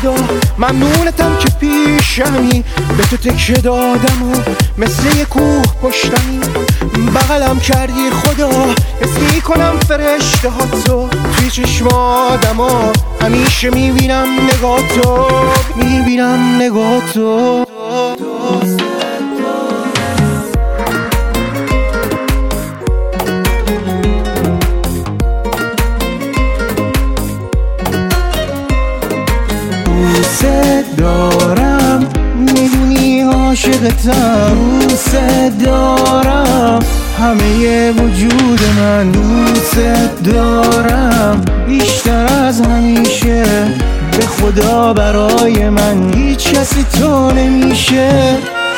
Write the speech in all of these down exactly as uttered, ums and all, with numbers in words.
خدا ممنونتم که پیشمی، به تو تکیه دادم و مثل یه کوه پشتمی بغلم کردی خدا. حس میکنم فرشته ها تو توی چشم آدم ها، همیشه میبینم نگاه تو، میبینم نگاه تو. دوست دارم میدونی عاشقتم، دوست دارم همه وجود من، دوست دارم بیشتر از همیشه، به خدا برای من هیچ کسی تو نمیشه.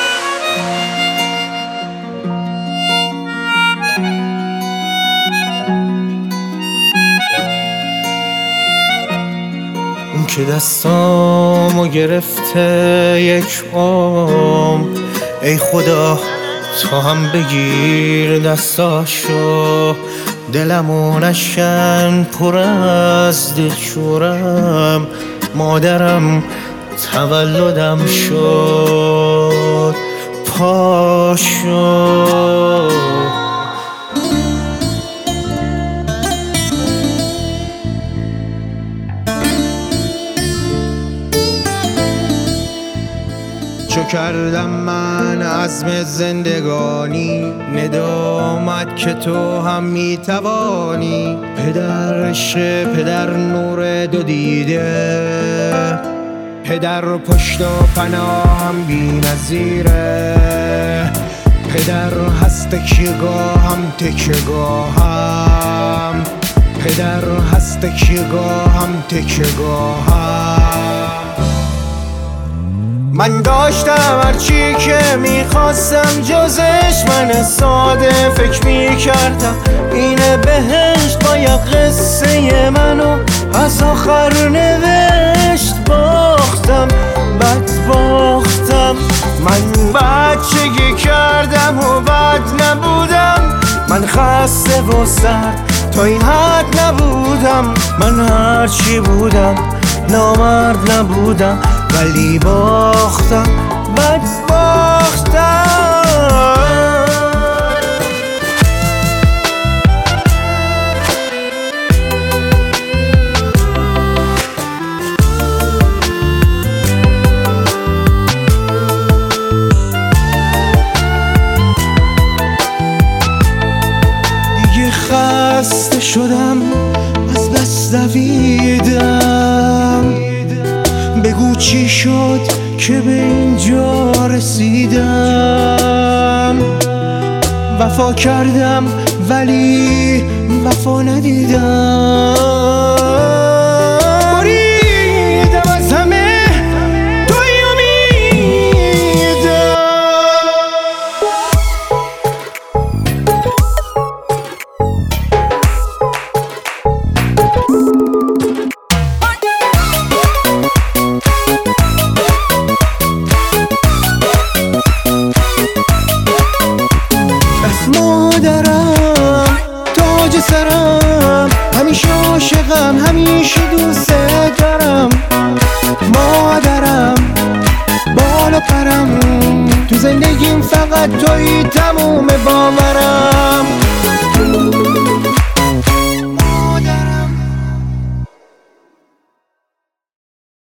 اون که دستامو گرفته یک عمر، ای خدا تو هم بگیر دستاشو، دلمو نشکن پر از دلشورم، مادرم تولدم شد پاشو. چو کردم من عزم زندگانی، ندامت که تو هم میتوانی، پدر عشق پدر نور دو دیده، پدر پشت و پناهم بی نظیره، پدر هست تکیه‌گاهم تکیه‌گاهم، پدر هست تکیه‌گاهم تکیه‌گاهم. من داشتم هرچی که میخواستم جزش، من ساده فکر میکردم اینه بهشت، باید قصه منو از آخر نوشت. باختم بد باختم، من بچگی کردم و بد نبودم، من خسته و سرد تا این حد نبودم، من هرچی بودم نامرد نبودم، ولی باختم بد باختم. دیگه خسته شدم از بس دویدم، بگو چی شد که به اینجا رسیدم، وفا کردم ولی وفا ندیدم، بریدم از همه توی امیدم. مادرم تاج سرم، همیشه عاشقم همیشه دوست دارم، مادرم بالا پرم، تو زندگیم فقط توی تموم باورم.